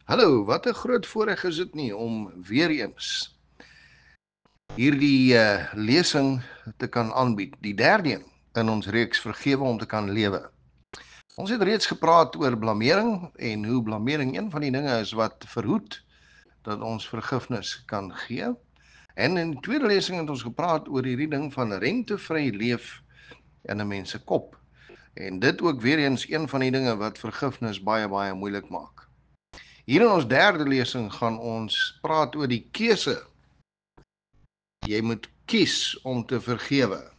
Hallo, wat 'n groot voorreg is dit nie om weer eens hierdie lesing te kan aanbied, die derde een in ons reeks Vergewe om te kan lewe. Ons het reeds gepraat oor blamering en hoe blamering een van die dinge is wat verhoed dat ons vergifnis kan gee. En in die tweede lesing het ons gepraat oor hierdie ding van rentevry leef in 'n mens se kop. En dit ook weer eens een van die dinge wat vergifnis baie moeilik maak. Hier in ons derde lesing gaan ons praat oor die keuse. Jy moet kies om te vergewe.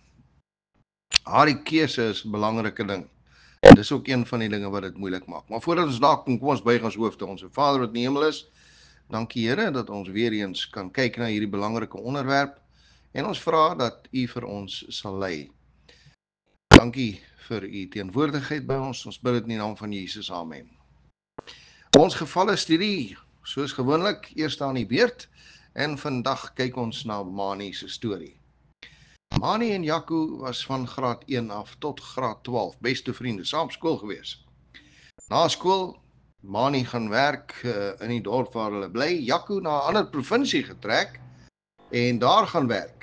Die keuse is 'n belangrike ding. En dis ook een van die dinge wat dit moeilik maak. Maar voordat ons daar kom ons buig ons hoofde. Onse Vader wat in die hemel is, dankie Here dat ons weer eens kan kyk na hierdie belangrike onderwerp en ons vra dat U vir ons sal lei. Dankie vir U teenwoordigheid by ons. Ons bid dit in die naam van Jesus. Amen. Ons gevalle studie, soos gewoonlik, eers aan die beurt. En vandag kyk ons na Mani se storie. Mani en Jaco was van graad 1 af tot graad 12 beste vriende, saam skool gewees. Na skool, Mani gaan werk in die dorp waar hulle bly, Jaco na 'n ander provinsie getrek en daar gaan werk.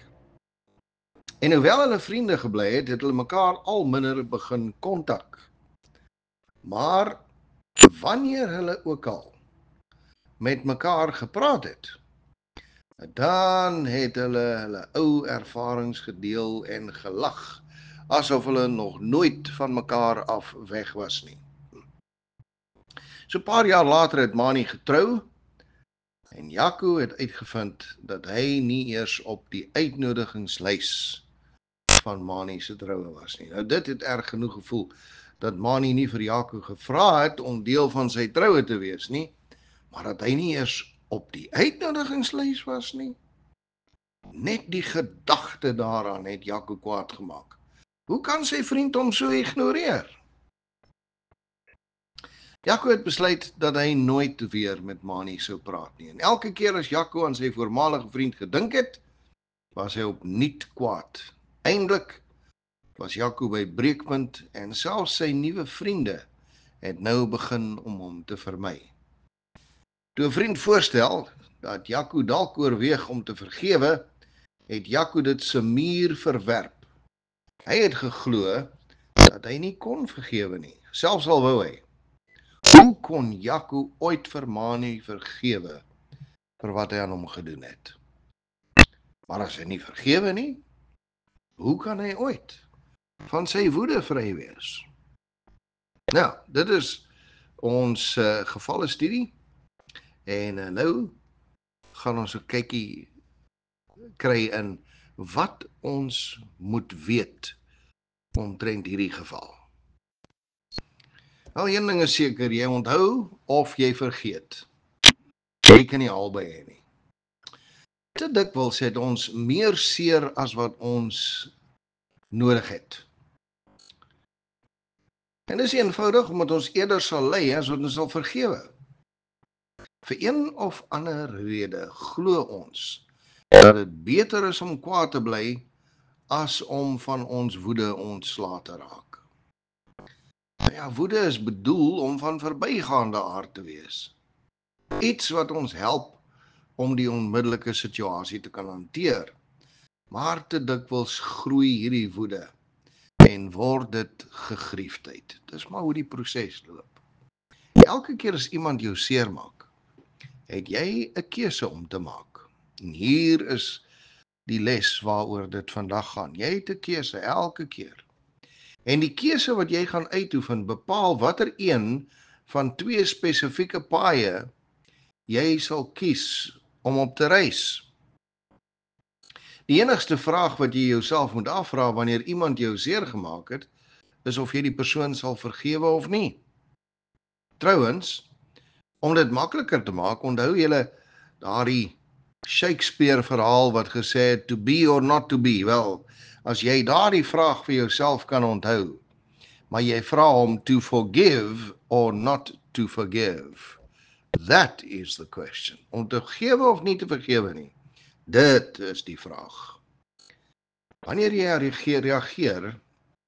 En hoewel hulle vriende gebly het, het hulle mekaar al minder begin kontak. Maar wanneer hulle ook al met mekaar gepraat het, dan het hulle ou ervarings gedeel en gelag, asof hulle nog nooit van mekaar af weg was nie. So 'n paar jaar later het Mani getrou en Jaco het uitgevind dat hy nie eers op die uitnodigingslys van Mani se troue was nie. Nou dit het erg genoeg gevoel dat Mani nie vir Jaco gevra het om deel van sy troue te wees nie, maar dat hy nie eers op die uitnodigingslys was nie. Net die gedagte daaraan het Jaco kwaad gemaak. Hoe kan sy vriend hom so ignoreer? Jaco het besluit dat hy nooit weer met Mani sou praat nie. En elke keer as Jaco aan sy voormalige vriend gedink het, was hy opnuut kwaad. Eindelik was Jaco by breekpunt en selfs sy nuwe vriende het nou begin om hom te vermy. Toe 'n vriend voorstel dat Jaco dalk oorweeg om te vergewe, het Jaco dit se muur verwerp. Hy het geglo dat hy nie kon vergewe nie, selfs al wou hy. Hoe kon Jaco ooit vir Mani vergewe vir wat hy aan hom gedoen het? Maar as hy nie vergewe nie, hoe kan hy ooit van sy woede vry wees? Nou, dit is ons gevalle studie en nou gaan ons 'n kykie kry in wat ons moet weet omtrent hierdie geval. Nou, een ding is seker, jy onthou of jy vergeet. Jy kan nie albei hê nie. Te dikwels het ons meer seer as wat ons nodig het. En dis eenvoudig omdat ons eerder sal ly as wat ons sal vergewe. Vir een of ander rede glo ons dat dit beter is om kwaad te bly as om van ons woede ontslae te raak. Nou ja, woede is bedoel om van verbygaande aard te wees. Iets wat ons help om die onmiddellike situasie te kan hanteer. Maar te dikwels groei hierdie woede en word dit gegriefdheid. Dis maar hoe die proses loop. Elke keer as iemand jou seermaak, het jy 'n keuse om te maak. En hier is die les waaroor dit vandag gaan. Jy het 'n keuse elke keer. En die keuse wat jy gaan uitoefen bepaal watter een van twee spesifieke paaie jy sal kies om op te reis. Die enigste vraag wat jy jouself moet afvra wanneer iemand jou seer gemaak het, is of jy die persoon sal vergewe of nie. Trouwens, om dit makliker te maak, onthou julle daardie Shakespeare verhaal wat gesê het to be or not to be. Wel, as jy daardie vraag vir jouself kan onthou, maar jy vra hom to forgive or not to forgive. That is the question. Om te vergewe of nie te vergewe nie. Dit is die vraag. Wanneer jy reageer,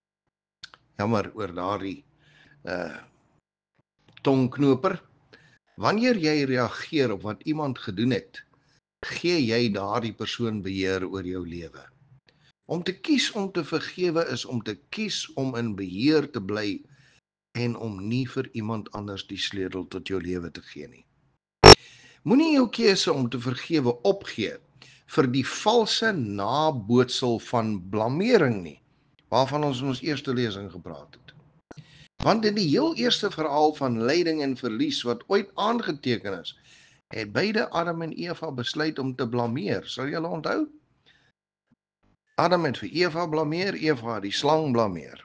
jammer oor daardie tongknoper, Wanneer jy reageer op wat iemand gedoen het, gee jy daardie persoon beheer oor jou lewe. Om te kies om te vergewe is om te kies om in beheer te bly en om nie vir iemand anders die sleutel tot jou lewe te gee nie. Moenie jou keuse om te vergewe opgee vir die valse nabootsel van blamering nie, waarvan ons in ons eerste lesing gepraat het. Want in die heel eerste verhaal van lyding en verlies wat ooit aangeteken is, het beide Adam en Eva besluit om te blameer. Sal julle onthou? Adam het vir Eva blameer, Eva het die slang blameer.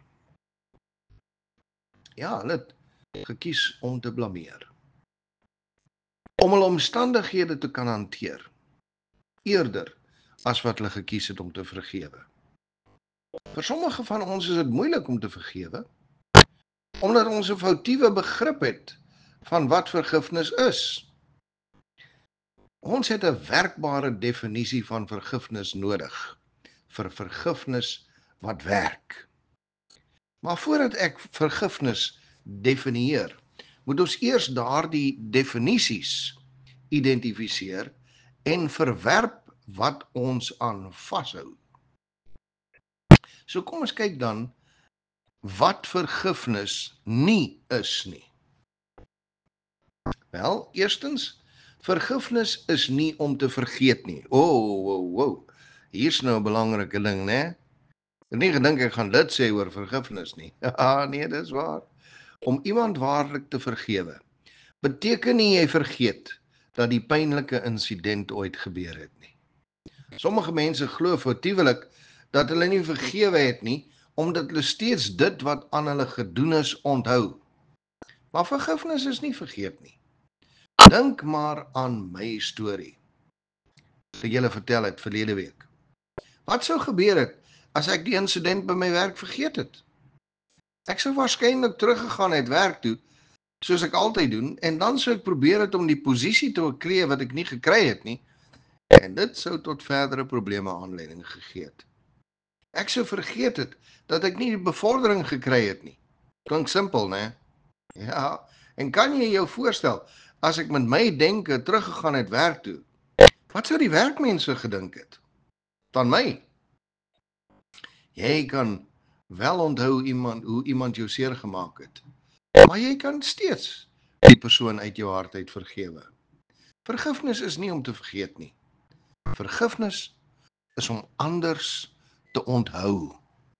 Ja, hulle het gekies om te blameer. Om hulle omstandighede te kan hanteer, eerder as wat hulle gekies het om te vergewe. Vir sommige van ons is dit moeilik om te vergewe, omdat ons 'n foutiewe begrip het van wat vergifnis is. Ons het 'n werkbare definisie van vergifnis nodig, vir vergifnis wat werk. Maar voordat ek vergifnis definieer, moet ons eers daardie definisies identifiseer en verwerp wat ons aan vashou. So kom ons kyk dan wat vergifnis nie is nie. Wel, eerstens, vergifnis is nie om te vergeet nie. Hier's nou 'n belangrike ding, né? Ek het nie gedink ek gaan dit sê oor vergifnis nie. Ja, nee, dis waar. Om iemand waarlik te vergewe, beteken nie jy vergeet dat die pynlike insident ooit gebeur het nie. Sommige mense glo foutiewelik dat hulle nie vergewe het nie, omdat hulle steeds dit wat aan hulle gedoen is onthou. Maar vergifnis is nie vergeet nie. Dink maar aan my storie, wat ek julle vertel het verlede week. Wat sou gebeur het as ek die insident by my werk vergeet het? Ek sou waarskynlik teruggegaan het werk toe, soos ek altyd doen, en dan sou ek probeer het om die posisie te beklee wat ek nie gekry het nie, en dit sou tot verdere probleme aanleiding gegee het. Ek sou vergeet het dat ek nie die bevordering gekry het nie. Klink simpel, né? Ja, en kan jy jou voorstel, as ek met my denke teruggegaan het werk toe, wat sou die werkmense gedink het? Van my? Jy kan wel onthou hoe iemand jou seer gemaak het, maar jy kan steeds die persoon uit jou hart uit vergewe. Vergifnis is nie om te vergeet nie. Vergifnis is om anders te onthou.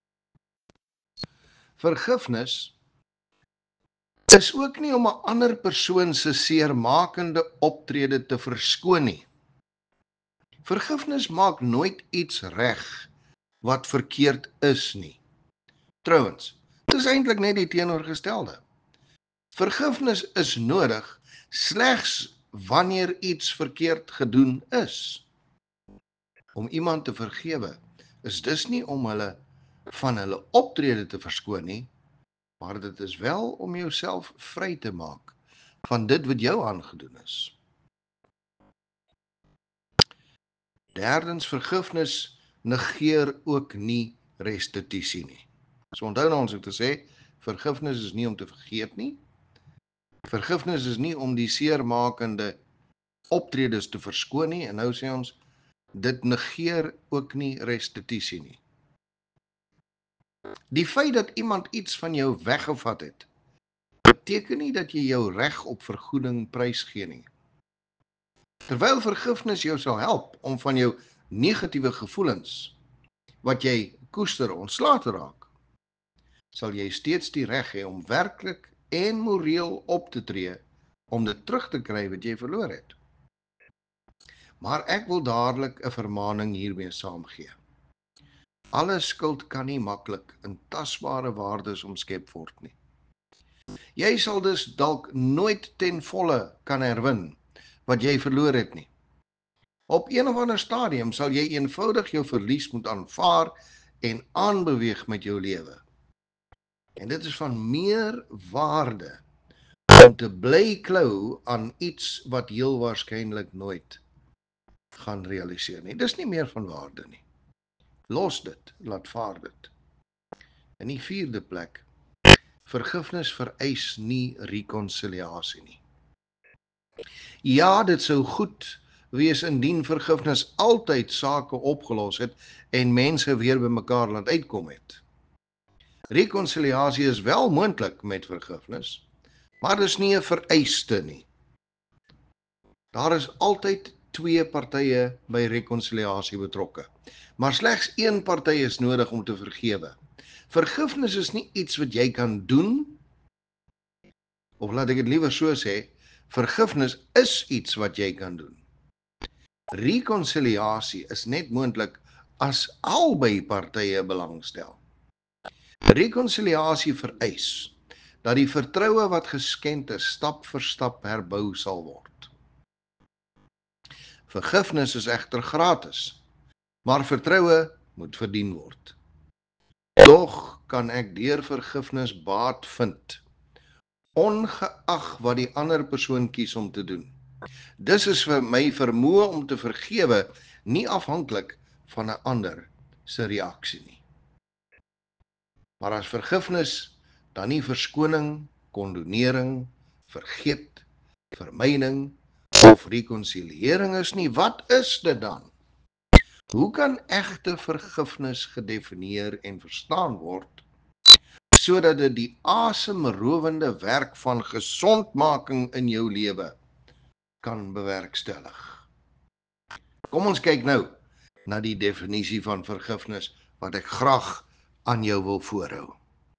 Vergifnis is ook nie om 'n ander persoon se seermakende optrede te verskoon nie. Vergifnis maak nooit iets reg wat verkeerd is nie. Trouwens, dit is eintlik net die teenoorgestelde. Vergifnis is nodig slegs wanneer iets verkeerd gedoen is. Om iemand te vergewe is dus nie om hulle van hulle optrede te verskoon nie, maar dit is wel om jouself vry te maak van dit wat jou aangedoen is. Derdens, vergifnis negeer ook nie restituisie nie. So onthou nou ons het gesê, vergifnis is nie om te vergeet nie. Vergifnis is nie om die seermakende optredes te verskoon nie, en nou sê ons, dit negeer ook nie restituisie nie. Die feit dat iemand iets van jou weggevat het, beteken nie dat jy jou reg op vergoeding prysgee nie. Terwyl vergifnis jou sal help om van jou negatiewe gevoelens, wat jy koester, ontslae te raak, sal jy steeds die reg hê om werklik en moreel op te tree om dit terug te kry wat jy verloor het. Maar ek wil dadelik 'n vermaaning hiermee saamgee. Alle skuld kan nie maklik in tasbare waardes omskep word nie. Jy sal dus dalk nooit ten volle kan herwin wat jy verloor het nie. Op een of ander stadium sal jy eenvoudig jou verlies moet aanvaar en aanbeweeg met jou lewe. En dit is van meer waarde om te bly klou aan iets wat heel waarskynlik nooit gaan realiseer nie. Dis nie meer van waarde nie. Los dit, laat vaar dit. In die vierde plek, vergifnis vereis nie rekonsiliasie nie. Ja, dit sou goed wees indien vergifnis altyd sake opgelos het en mense weer by mekaar laat uitkom het. Rekonsiliasie is wel moontlik met vergifnis, maar dis nie 'n vereiste nie. Daar is altyd twee partye by rekonsiliasie betrokke, maar slegs een party is nodig om te vergewe. Vergifnis is nie iets wat jy kan doen, of laat ek dit liewer so sê, vergifnis is iets wat jy kan doen. Rekonsiliasie is net moontlik as albei partye belangstel. Rekonsiliasie vereis dat die vertroue wat geskend is stap vir stap herbou sal word. Vergifnis is egter gratis, maar vertroue moet verdien word. Tog kan ek deur vergifnis baat vind, ongeag wat die ander persoon kies om te doen. Dis is vir my vermoë om te vergewe nie afhanklik van 'n ander se reaksie nie. Maar as vergifnis dan nie verskoning, kondonering, vergeet, vermyding of rekonsiliering is nie, wat is dit dan? Hoe kan egte vergifnis gedefinieer en verstaan word sodat dit die asemrowende werk van gesondmaking in jou lewe kan bewerkstellig? Kom ons kyk nou na die definisie van vergifnis wat ek graag aan jou wil voorhou.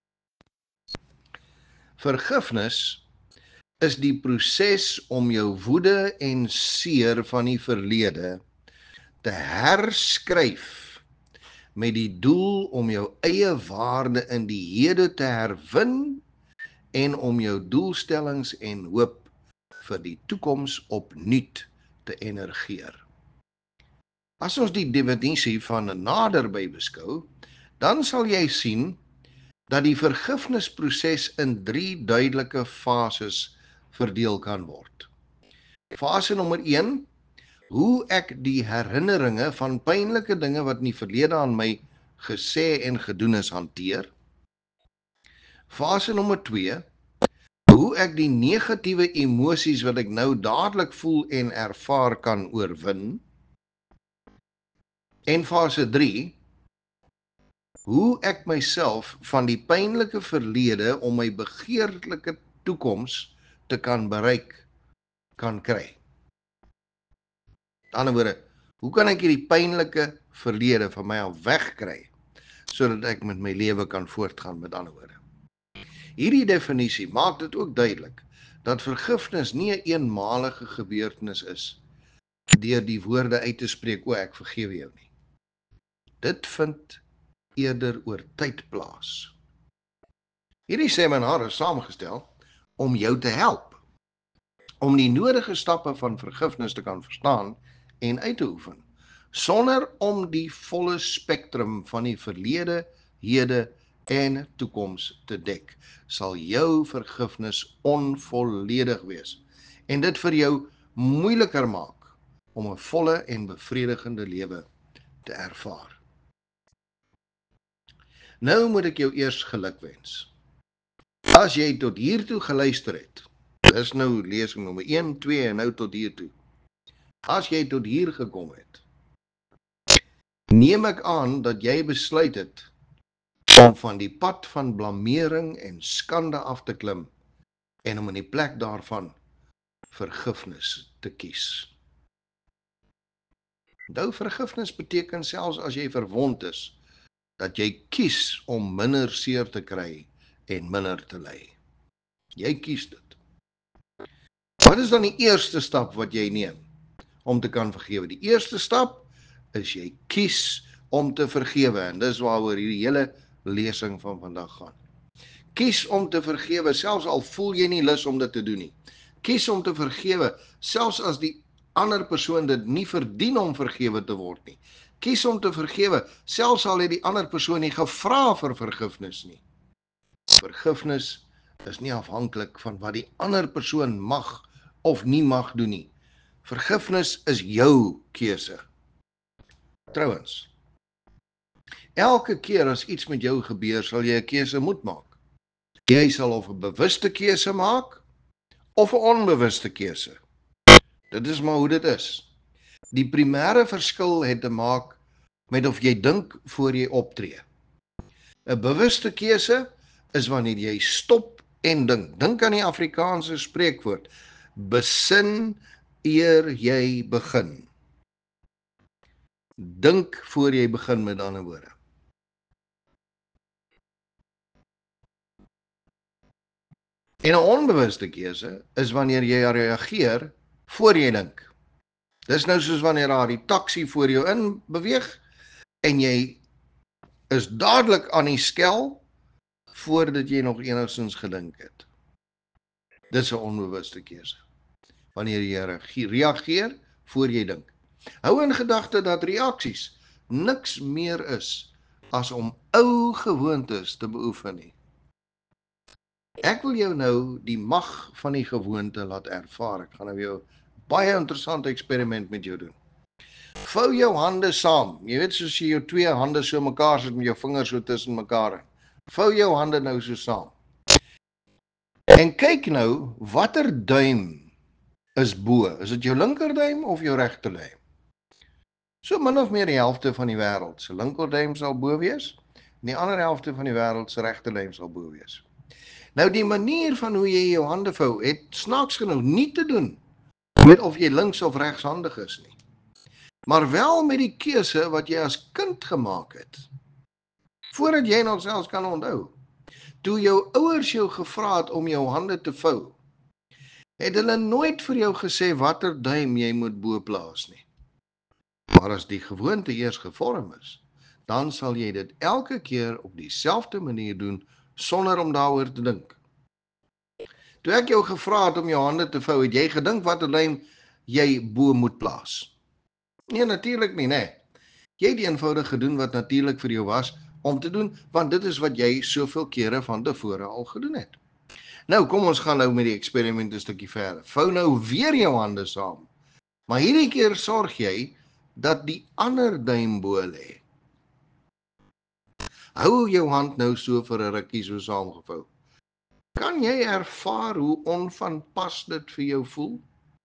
Vergifnis is die proses om jou woede en seer van die verlede te herskryf met die doel om jou eie waarde in die hede te herwin en om jou doelstellings en hoop vir die toekoms opnuut te energeer. As ons die definisie van naderby beskou, dan sal jy sien dat die vergifnisproses in 3 duidelike fases verdeel kan word. Fase nommer 1, hoe ek die herinneringe van pynlike dinge wat in die verlede aan my gesê en gedoen is hanteer. Fase nommer 2, hoe ek die negatiewe emosies wat ek nou dadelik voel en ervaar kan oorwin. En fase 3, hoe ek myself van die pynlike verlede om my begeerlike toekoms te kan bereik, kan kry. Met ander woorde, hoe kan ek hierdie pynlike verlede van my af wegkry, sodat ek met my lewe kan voortgaan, met ander woorde. Hierdie definisie maak dit ook duidelik, dat vergifnis nie 'n eenmalige gebeurtenis is, deur die woorde uit te spreek, o ek vergewe jou nie. Dit vind eerder oor tyd plaas. Hierdie seminar is saamgestel om jou te help, om die nodige stappe van vergifnis te kan verstaan en uit te oefen, sonder om die volle spektrum van die verlede, hede en toekoms te dek, sal jou vergifnis onvolledig wees en dit vir jou moeiliker maak om 'n volle en bevredigende lewe te ervaar. Nou moet ek jou eers gelukwens. As jy tot hiertoe geluister het, dis nou lesing nommer 1, 2 en nou tot hiertoe. As jy tot hier gekom het, neem ek aan dat jy besluit het om van die pad van blamering en skande af te klim en om in die plek daarvan vergifnis te kies. Nou, vergifnis beteken selfs as jy verwond is, dat jy kies om minder seer te kry en minder te ly. Jy kies dit. Wat is dan die eerste stap wat jy neem om te kan vergewe? Die eerste stap is jy kies om te vergewe, en dis waaroor hierdie hele lesing van vandag gaan. Kies om te vergewe, selfs al voel jy nie lus om dit te doen nie. Kies om te vergewe, selfs as die ander persoon dit nie verdien om vergewe te word nie. Kies om te vergewe, selfs al het die ander persoon nie gevra vir vergifnis nie. Vergifnis is nie afhanklik van wat die ander persoon mag of nie mag doen nie. Vergifnis is jou keuse. Trouwens, elke keer as iets met jou gebeur, sal jy 'n keuse moet maak. Jy sal of 'n bewuste keuse maak, of 'n onbewuste keuse. Dit is maar hoe dit is. Die primêre verskil het te maak met of jy dink voor jy optree. 'n Bewuste keuse is wanneer jy stop en dink. Dink aan die Afrikaanse spreekwoord: besin eer jy begin. Dink voor jy begin, met ander woorde. En 'n onbewuste keuse is wanneer jy reageer voor jy dink. Dis nou soos wanneer daar die taxi voor jou in beweeg en jy is dadelik aan die skel voordat jy nog enigstens gedink het. Dis 'n onbewuste keuse. Wanneer jy reageer voor jy dink. Hou in gedagte dat reaksies niks meer is as om ou gewoontes te beoefen nie. Ek wil jou nou die mag van die gewoonte laat ervaar. Ek gaan nou jou baie interessante eksperiment met jou doen. Vou jou hande saam. Jy weet, soos jy jou twee hande so mekaar sit met jou vingers so tussen mekaar. Vou jou hande nou so saam. En kyk nou, watter duim is bo? Is dit jou linkerduim of jou regterduim? So min of meer die helfte van die wêreld se linkerduim sal bo wees, en die ander helfte van die wêreld se regterduim sal bo wees. Nou die manier van hoe jy jou hande vou, het snaaks genoeg nie te doen met of jy links of regshandig is nie, maar wel met die keuse wat jy as kind gemaak het, voordat jy nog selfs kan onthou. Toe jou ouers jou gevra het om jou hande te vou, het hulle nooit vir jou gesê watter duim jy moet bo plaas nie. Maar as die gewoonte eers gevorm is, dan sal jy dit elke keer op dieselfde manier doen, sonder om daaroor te dink. Toe ek jou gevra het om jou hande te vou, het jy gedink watter duim jy bo moet plaas? Nee, natuurlik nie, nee. Jy het eenvoudig gedoen wat natuurlik vir jou was om te doen, want dit is wat jy soveel kere van tevore al gedoen het. Nou, kom ons gaan nou met die eksperiment 'n stukkie verder. Vou nou weer jou hande saam, maar hierdie keer sorg jy dat die ander duim bo lê. Hou jou hand nou so vir 'n rukkie so saamgevou. Kan jy ervaar hoe onvanpas dit vir jou voel?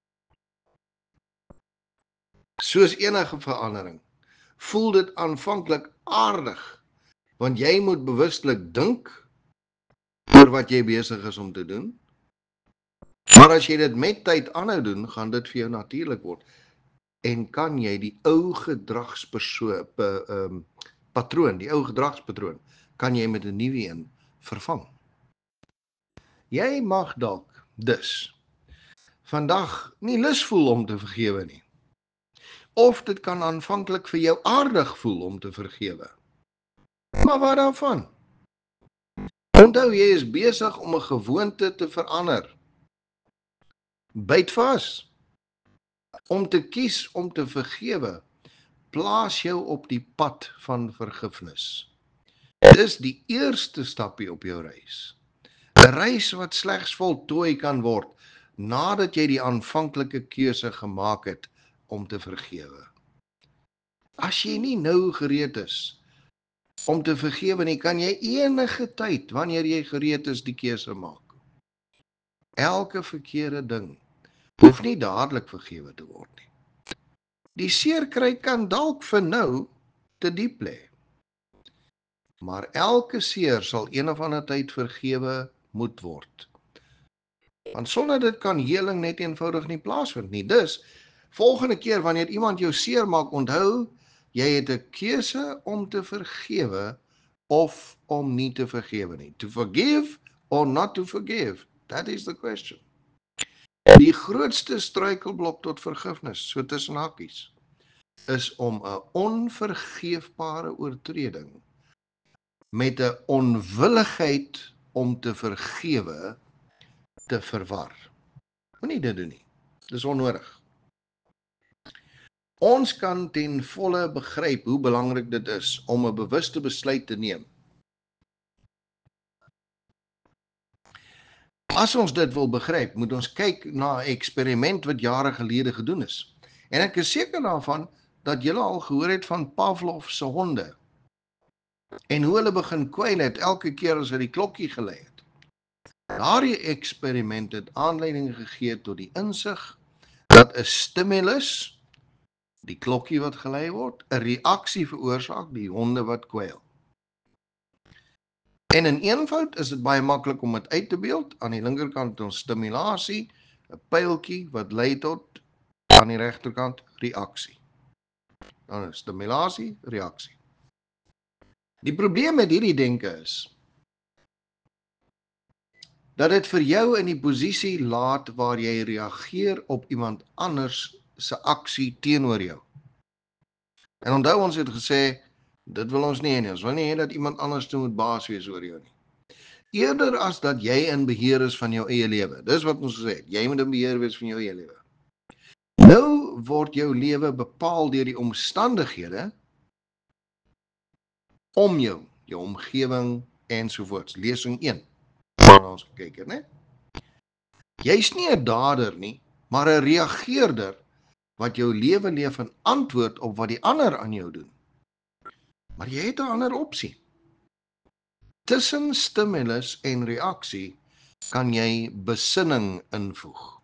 Soos enige verandering, voel dit aanvanklik aardig, want jy moet bewustelik dink oor wat jy besig is om te doen. Maar as jy dit met tyd aanhou doen, gaan dit vir jou natuurlik word. En kan jy die ou gedragspatroon, die ou gedragspatroon, kan jy met 'n nuwe een vervang. Jy mag dalk dus vandag nie lus voel om te vergewe nie. Of dit kan aanvanklik vir jou aardig voel om te vergewe. Maar wat daarvan? Onthou, jy is besig om 'n gewoonte te verander. Byt vas. Om te kies om te vergewe, plaas jou op die pad van vergifnis. Dis die eerste stapie op jou reis. 'n Reis wat slegs voltooi kan word nadat jy die aanvanklike keuse gemaak het om te vergewe. As jy nie nou gereed is om te vergewe nie, kan jy enige tyd, wanneer jy gereed is, die keuse maak. Elke verkeerde ding hoef nie dadelik vergewe te word nie. Die seerkry kan dalk vir nou te diep lê. Maar elke seer sal een of ander tyd vergewe moet word. Want sonder dit kan heling net eenvoudig nie plaasvind nie. Dus, volgende keer wanneer iemand jou seer maak, onthou, jy het 'n keuse om te vergewe of om nie te vergewe nie. To forgive or not to forgive, that is the question. Die grootste struikelblok tot vergifnis, so tussen hakies, is om 'n onvergeefbare oortreding met 'n onwilligheid om te vergewe te verwar. Moenie dit doen nie. Dis onnodig. Ons kan ten volle begryp hoe belangrik dit is om 'n bewuste besluit te neem. As ons dit wil begryp, moet ons kyk na 'n eksperiment wat jare gelede gedoen is. En ek is seker daarvan dat julle al gehoor het van Pavlov se honde. En hoe hulle begin kwyl het elke keer as hy die klokkie gelei het. Daardie eksperiment het aanleiding gegee tot die insig dat 'n stimulus, die klokkie wat gelei word, 'n reaksie veroorsaak, die honde wat kwyl. En in eenvoud is dit baie maklik om dit uit te beeld. Aan die linkerkant het ons stimulasie, 'n pyltjie wat lei tot aan die regterkant reaksie. Dan is stimulasie, reaksie. Die probleem met hierdie denke is dat dit vir jou in die posisie laat waar jy reageer op iemand anders se aksie teenoor jou. En onthou, ons het gesê, dit wil ons nie hê nie. Ons wil nie hê dat iemand anders moet baas wees oor jou nie. Eerder as dat jy in beheer is van jou eie lewe. Dis wat ons gesê het. Jy moet in beheer wees van jou eie lewe. Nou word jou lewe bepaal deur die omstandighede om jou omgewing ensovoorts. Lesing 1. Waarna ons gekyk het, né? Jy's nie 'n dader nie, maar 'n reageerder wat jou lewe leef in antwoord op wat die ander aan jou doen. Maar jy het 'n ander opsie. Tussen stimulus en reaksie kan jy besinning invoeg.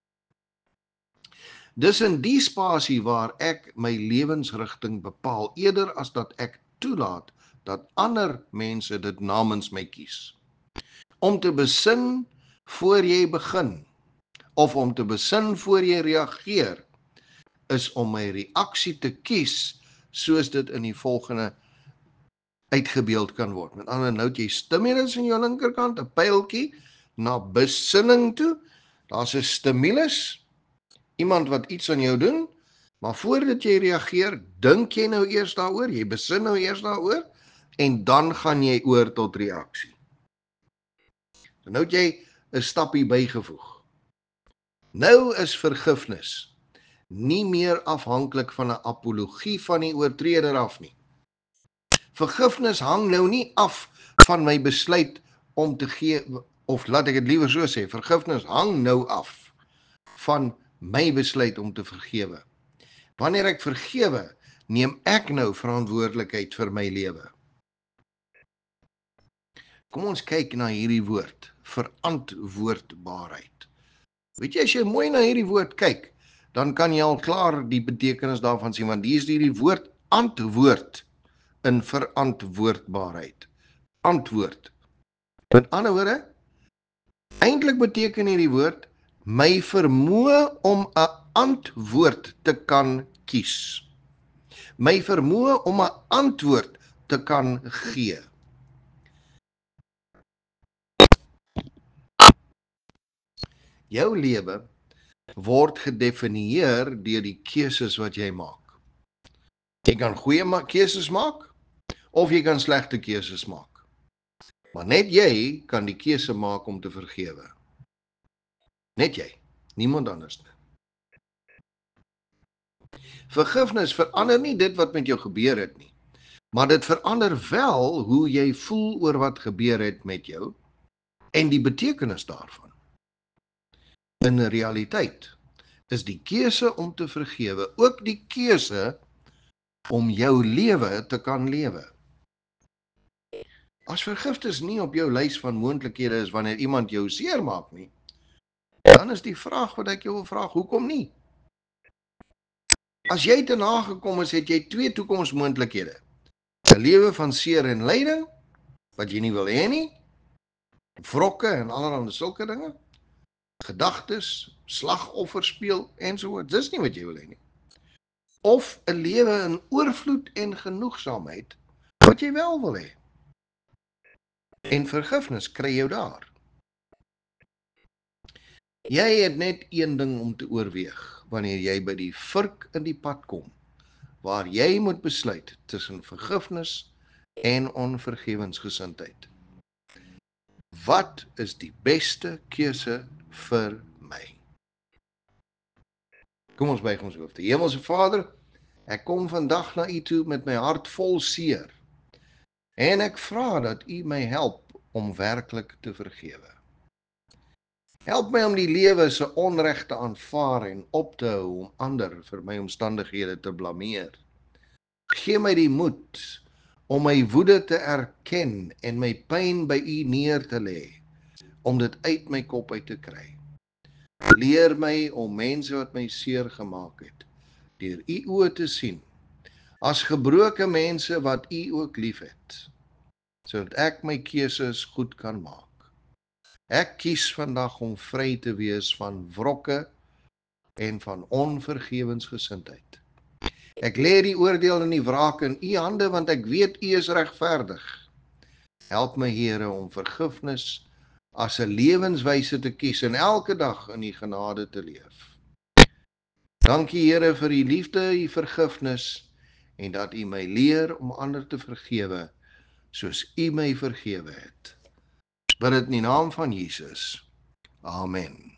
Dis in die spasie waar ek my lewensrigting bepaal, eerder as dat ek toelaat dat ander mense dit namens my kies. Om te besin voor jy begin, of om te besin voor jy reageer, is om my reaksie te kies, soos dit in die volgende uitgebeeld kan word. Met ander woorde, nou het jy stimulus aan jou linkerkant, 'n pyltjie na besinning toe. Daar's 'n stimulus, iemand wat iets aan jou doen, maar voordat jy reageer, dink jy nou eers daaroor, jy besin nou eers daaroor, en dan gaan jy oor tot reaksie. Nou het jy 'n stappie bygevoeg. Nou is vergifnis nie meer afhanklik van 'n apologie van die oortreder af nie. Vergifnis hang nou nie af van my besluit om te gee, of laat ek dit liewer so sê, vergifnis hang nou af van my besluit om te vergewe. Wanneer ek vergewe, neem ek nou verantwoordelikheid vir my lewe. Kom ons kyk na hierdie woord, verantwoordbaarheid. Weet jy, as jy mooi na hierdie woord kyk, dan kan jy al klaar die betekenis daarvan sien, want hier is hierdie woord antwoord in verantwoordbaarheid. Antwoord. Met ander woorde, eintlik beteken hierdie woord my vermoë om 'n antwoord te kan kies. My vermoë om 'n antwoord te kan gee. Jou lewe word gedefinieer deur die keuses wat jy maak. Jy kan goeie keuses maak, of jy kan slegte keuses maak. Maar net jy kan die keuse maak om te vergewe. Net jy, niemand anders nie. Vergifnis verander nie dit wat met jou gebeur het nie, maar dit verander wel hoe jy voel oor wat gebeur het met jou en die betekenis daarvan. In realiteit is die keuse om te vergewe ook die keuse om jou lewe te kan lewe. As vergifnis nie op jou lys van moontlikhede is wanneer iemand jou seermaak nie, dan is die vraag wat ek jou wil vra, hoekom nie? As jy te nagekom is, het jy twee toekomsmoontlikhede. 'n Lewe van seer en lyding, wat jy nie wil hê nie, wrokke en allerlei sulke dinge, gedagtes, slagoffer speel ensovoorts, dis nie wat jy wil hê nie. Of 'n lewe in oorvloed en genoegsaamheid, wat jy wel wil hê. En vergifnis kry jou daar. Jy het net een ding om te oorweeg, wanneer jy by die vurk in die pad kom, waar jy moet besluit tussen vergifnis en onvergewensgesindheid. Wat is die beste keuse vir my? Kom ons buig ons hoofde. Hemelse Vader, ek kom vandag na U toe met my hart vol seer, en ek vra dat U my help om werklik te vergewe. Help my om die lewe se onreg te aanvaar en op te hou om ander vir my omstandighede te blameer. Gee my die moed om my woede te erken en my pyn by U neer te lê, om dit uit my kop uit te kry. Leer my om mense wat my seer gemaak het, deur u oë te sien, as gebroke mense wat u ook liefhet, sodat ek my keuses goed kan maak. Ek kies vandag om vry te wees van wrokke en van onvergewensgesindheid. Ek lê die oordeel en die wraak in u hande, want ek weet u is regverdig. Help my, Here, om vergifnis as 'n lewenswyse te kies en elke dag in u genade te leef. Dankie, Here, vir u liefde, u vergifnis en dat u my leer om ander te vergewe soos u my vergewe het. Bid dit in die naam van Jesus. Amen.